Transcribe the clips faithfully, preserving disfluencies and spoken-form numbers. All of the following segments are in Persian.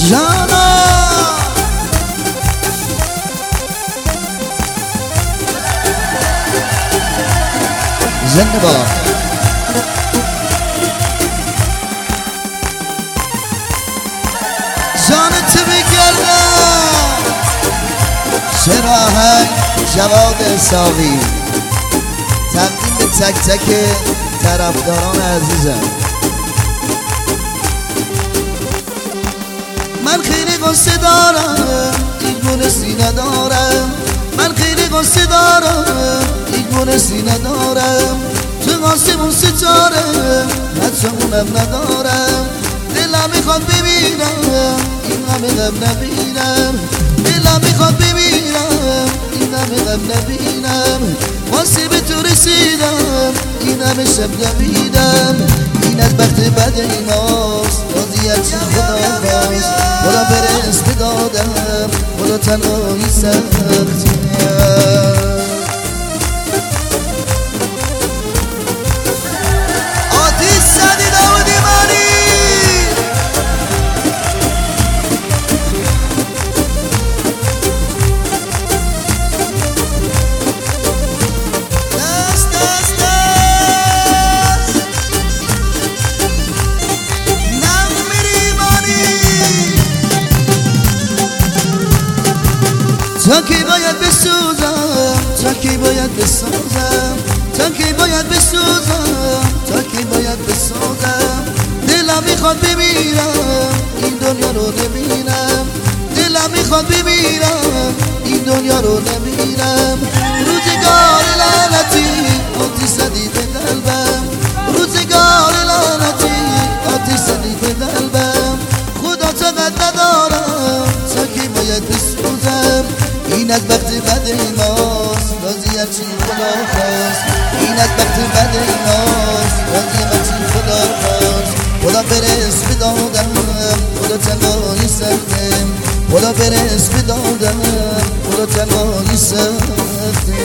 جانا زنده با جانت بگردم شراهنگ جواد ساقی تقدیم به تک تک طرفداران عزیزم. من خیلی قصه دارم دیگونه سینه دارم، من خیلی قصه دارم دیگونه سینه دارم، تو آسمون ستاره حتمونم ندارم، دلم میخواد ببینم این همه غم نبینم، دلم میخواد ببینم این همه غم نبینم، واسه به تو رسیدم این همه شب نبیدم، این از بخت بد ایماست راضی از چی خدا خواست، خدا فرست دادم خدا تنهایی سختیم. آتیش زدی داودی منی دست دست دست نم میری منی تا کی باید بسوزم تا کی باید بسازم تا کی باید بسوزم تا کی باید بسازم، دلم میخواد بمیرم این دنیا رو نبینم، دلم میخواد بمیرم این دنیا رو نبینم، روزگار لعنتی آتیش زدی به قلبم، روزگار لعنتی آتیش زدی به قلبم، خدا چقدر ندارم تا کی باید بسوزم، این از بخت بد ماست راضی از چی خدا خواست، این از بخت بد ماست راضی از چی خدا خواست، خدا فرست بدادم خدا تنهایی سختم، خدا فرست بدادم خدا تنهایی سختم.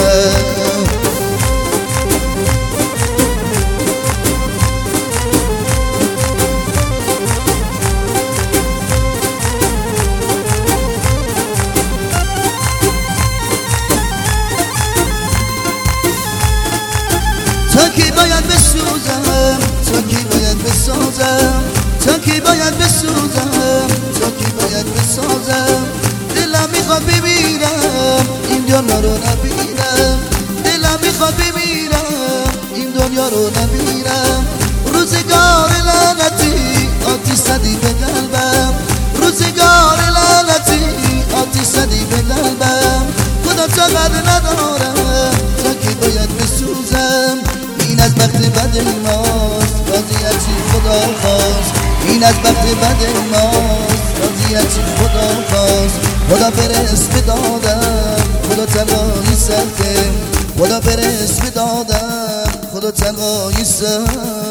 تا کی باید بسوزم تا کی باید بسازم تا کی باید بسوزم تا کی باید بسازم، دلم میخواد بمیرم این دنیا رو نبینم، دلم میخواد بمیرم این دنیا رو نبینم، روزگار لعنتی آتیش زدی به قلبم، روزگار لعنتی آتیش زدی به قلبم، خدا چقدر ندارم تا کی باید بسوزم، این از بخت بد ماست راضی از چی خدا خواست، این از بخت بد ماست راضی از چی خدا خواست، خدا فرست بدادم خدا تنهایی سختم، خدا فرست بدادم خدا تنهایی سختم.